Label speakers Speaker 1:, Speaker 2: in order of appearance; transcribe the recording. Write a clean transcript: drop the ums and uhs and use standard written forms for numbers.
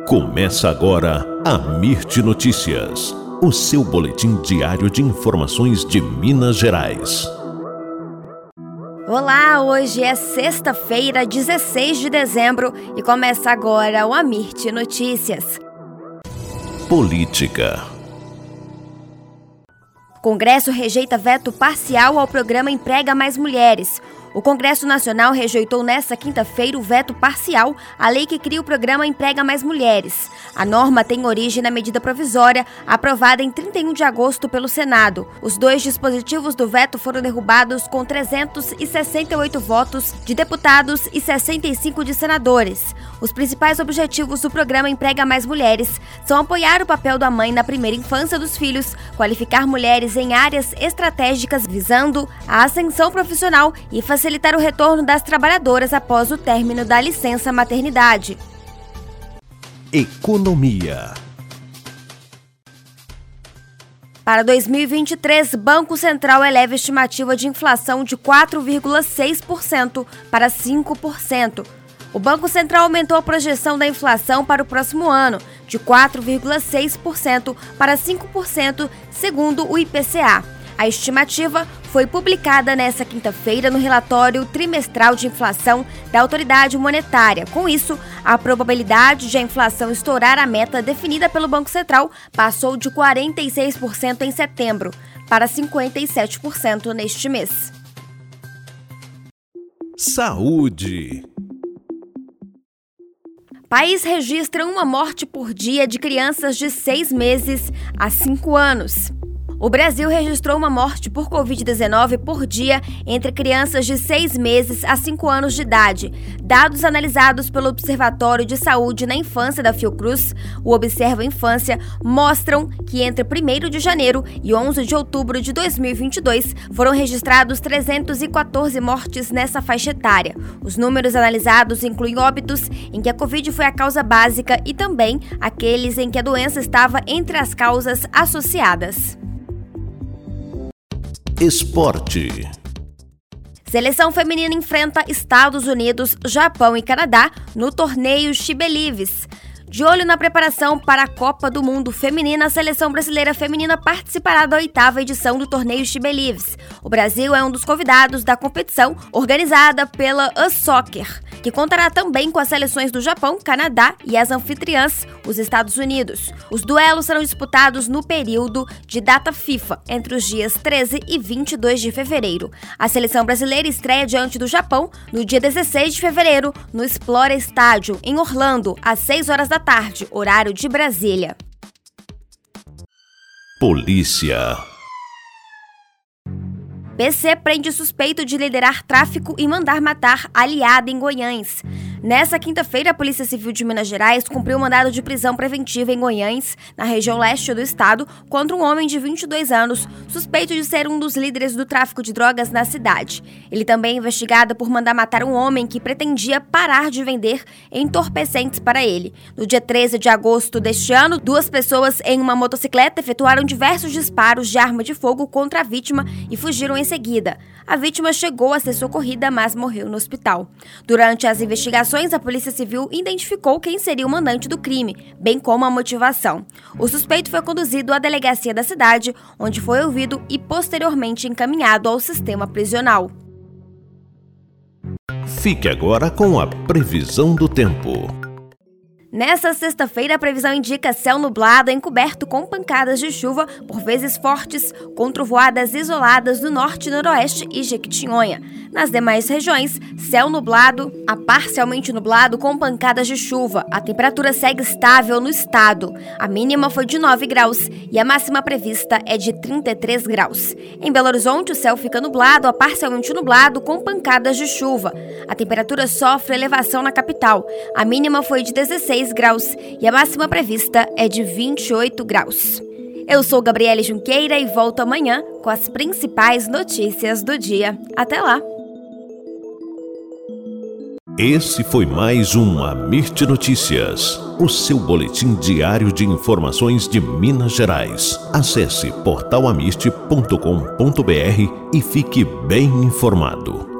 Speaker 1: Começa agora a Mirte Notícias, o seu boletim diário de informações de Minas Gerais.
Speaker 2: Olá, hoje é sexta-feira, 16 de dezembro e começa agora o Mirte Notícias.
Speaker 1: Política.
Speaker 2: Congresso rejeita veto parcial ao programa Emprega Mais Mulheres. O Congresso Nacional rejeitou nesta quinta-feira o veto parcial à lei que cria o programa Emprega Mais Mulheres. A norma tem origem na medida provisória aprovada em 31 de agosto pelo Senado. Os dois dispositivos do veto foram derrubados com 368 votos de deputados e 65 de senadores. Os principais objetivos do programa Emprega Mais Mulheres são apoiar o papel da mãe na primeira infância dos filhos, qualificar mulheres em áreas estratégicas visando a ascensão profissional e facilitar o retorno das trabalhadoras após o término da licença maternidade.
Speaker 1: Economia.
Speaker 2: Para 2023, Banco Central eleva a estimativa de inflação de 4,6% para 5%. O Banco Central aumentou a projeção da inflação para o próximo ano, de 4,6% para 5%, segundo o IPCA. A estimativa foi publicada nesta quinta-feira no relatório trimestral de inflação da autoridade monetária. Com isso, a probabilidade de a inflação estourar a meta definida pelo Banco Central passou de 46% em setembro para 57% neste mês.
Speaker 1: Saúde.
Speaker 2: País registra uma morte por dia de crianças de 6 meses a 5 anos. O Brasil registrou uma morte por Covid-19 por dia entre crianças de 6 meses a 5 anos de idade. Dados analisados pelo Observatório de Saúde na Infância da Fiocruz, o Observa Infância, mostram que entre 1º de janeiro e 11 de outubro de 2022 foram registrados 314 mortes nessa faixa etária. Os números analisados incluem óbitos em que a Covid foi a causa básica e também aqueles em que a doença estava entre as causas associadas.
Speaker 1: Esporte.
Speaker 2: Seleção feminina enfrenta Estados Unidos, Japão e Canadá no torneio She Believes. De olho na preparação para a Copa do Mundo Feminina, a seleção brasileira feminina participará da 8ª edição do torneio She Believes. O Brasil é um dos convidados da competição, organizada pela U-Soccer, que contará também com as seleções do Japão, Canadá e as anfitriãs, os Estados Unidos. Os duelos serão disputados no período de data FIFA, entre os dias 13 e 22 de fevereiro. A seleção brasileira estreia diante do Japão no dia 16 de fevereiro, no Explora Estádio, em Orlando, às 6 horas da tarde, horário de Brasília.
Speaker 1: Polícia.
Speaker 2: PC prende suspeito de liderar tráfico e mandar matar aliado em Goiânia. Nessa quinta-feira, a Polícia Civil de Minas Gerais cumpriu um mandado de prisão preventiva em Goiânia, na região leste do estado, contra um homem de 22 anos, suspeito de ser um dos líderes do tráfico de drogas na cidade. Ele também é investigado por mandar matar um homem que pretendia parar de vender entorpecentes para ele. No dia 13 de agosto deste ano, 2 pessoas em uma motocicleta efetuaram diversos disparos de arma de fogo contra a vítima e fugiram em seguida. A vítima chegou a ser socorrida, mas morreu no hospital. Durante as investigações, a Polícia Civil identificou quem seria o mandante do crime, bem como a motivação. O suspeito foi conduzido à delegacia da cidade, onde foi ouvido e posteriormente encaminhado ao sistema prisional.
Speaker 1: Fique agora com a previsão do tempo.
Speaker 2: Nesta sexta-feira, a previsão indica céu nublado encoberto com pancadas de chuva, por vezes fortes, com trovoadas isoladas no norte, noroeste e Jequitinhonha. Nas demais regiões, céu nublado a parcialmente nublado com pancadas de chuva. A temperatura segue estável no estado. A mínima foi de 9 graus e a máxima prevista é de 33 graus. Em Belo Horizonte, o céu fica nublado a parcialmente nublado com pancadas de chuva. A temperatura sofre elevação na capital. A mínima foi de 16 graus e a máxima prevista é de 28 graus. Eu sou Gabriele Junqueira e volto amanhã com as principais notícias do dia. Até lá!
Speaker 1: Esse foi mais um Mirte Notícias, o seu boletim diário de informações de Minas Gerais. Acesse portalamirte.com.br e fique bem informado.